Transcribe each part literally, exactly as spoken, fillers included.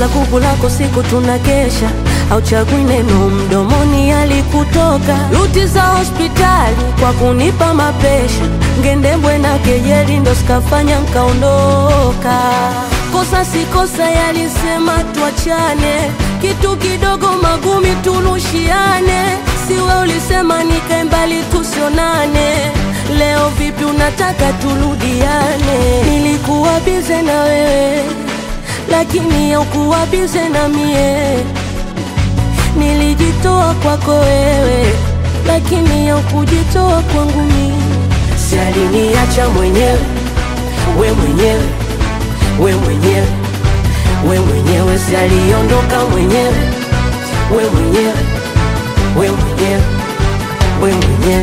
Kwanza kuku lako siku tunakesha, au chagui neno mdomoni alikutoka. Luti za hospitali kwa kunipa mapesha, ngendembwe na kejeli ndo skafanya nkaondoka. Kosa si kosa yalisema tuachane, kitu kidogo magumi turushiane. Siwe ulisema nikae mbali tusionane, leo vipi unataka turudiane? Nilikuwa bize na wewe lakini haukuwa bize na mie. Nilijitoa kwako wewe lakini haukujitoa kwangu mimi. Si aliniacha mwenyewe, we mwenyewe, we mwenyewe, we mwenyewe. Si aliondoka mwenyewe, we mwenyewe, we mwenyewe, we mwenyewe.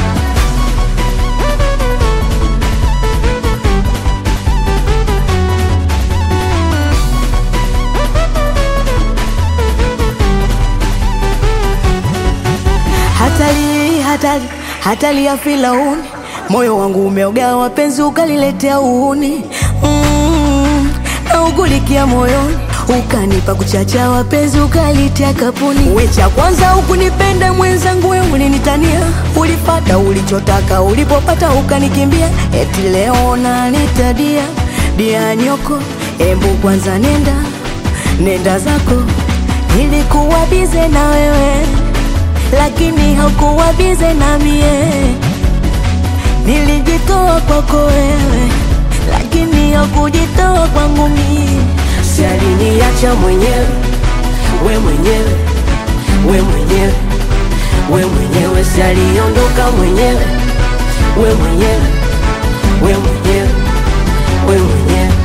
Hatari, hatari, hatari ya filauni. Moyo wangu umeoga wapenzi ukaliletea uhuni. mm, Na ugulikia moyoni ukanipa kuchacha wapenzi ukalitia kapuni. Wecha kwanza ukunipenda mwenzangu wewe ulinitania. Ulipata ulichotaka ulipopata ukanikimbia. Eti leo nanitadia dia nyoko. Embu kwanza nenda, nenda zako. Nilikuwa bize na wewe lakini haukuwa bize na mie. Nilijitoa kwako wewe lakini haukujitoa kwangu mie. Si aliniacha mwenyewe, we mwenyewe, we mwenyewe, we mwenyewe. Si aliondoka mwenyewe, we mwenyewe, we mwenyewe, we mwenyewe.